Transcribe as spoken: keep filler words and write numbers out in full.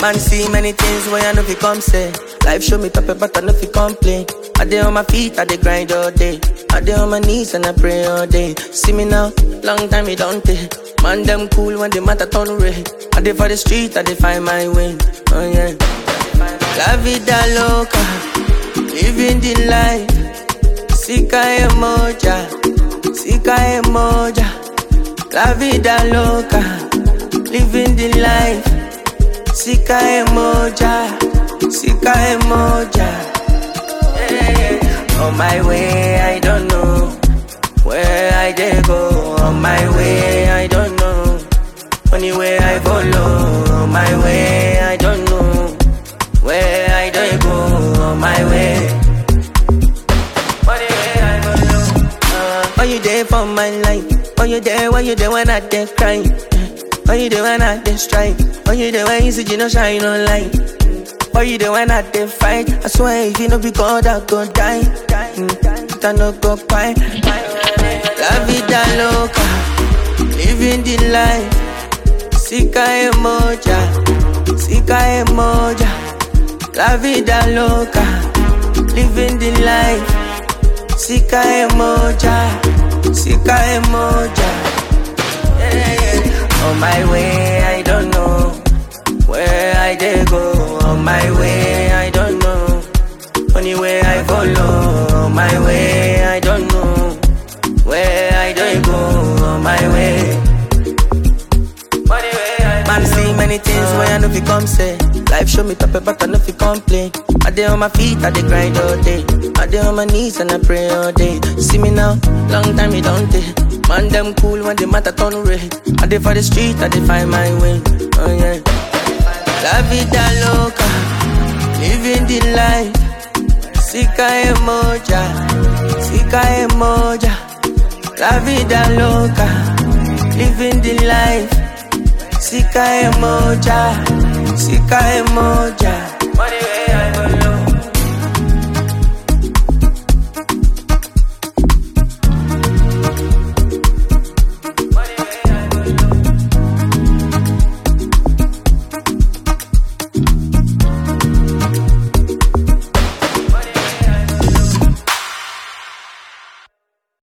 Man see many things when I know fi come say. Life show me paper but I know fi complain. I dey on my feet, I dey grind all day. I dey on my knees and I pray all day. See me now, long time it don't take. Man them cool when the matter turn red. I dey for the street, I dey find my way. Oh yeah. La vida loca, living the life. Sika emoja, sika emoja. La vida loca, living the life. Sika emoja, sika emoja. Yeah, yeah. On my way, I don't know where I dey go. On my way, I don't know. Only way I follow. On my way, I don't know where I dey go. On my way. Only way I follow. Uh, are you there for my life? Are you there? Why you there when I dey cry? Are you there when I dey strike? Are you there when you see you no shine no light? Are you there when I dey fight? I swear if you no be God I go die. Mm, I no go cry. La vida loca, living the life. Sika emoja, sika emoja. La vida loca, living the life. Sika emoja, sika emoja. Yeah, yeah. On my way, I don't know where I dey go. On my way, I don't know. Only way I follow. On my way, I don't know where I dey go. On my way. Man see many things when I know fi come say. Life show me paper but I know fi complain. I dey on my feet, I dey grind all day. I dey on my knees and I pray all day. See me now, long time it don't take. Man them cool when the matter turn red. I dey for the street, I dey find my way. Oh yeah. La vida loca, living the life. Sika emoja, sika emoja. La vida loca, living the life. Sika emoja, sika emoja.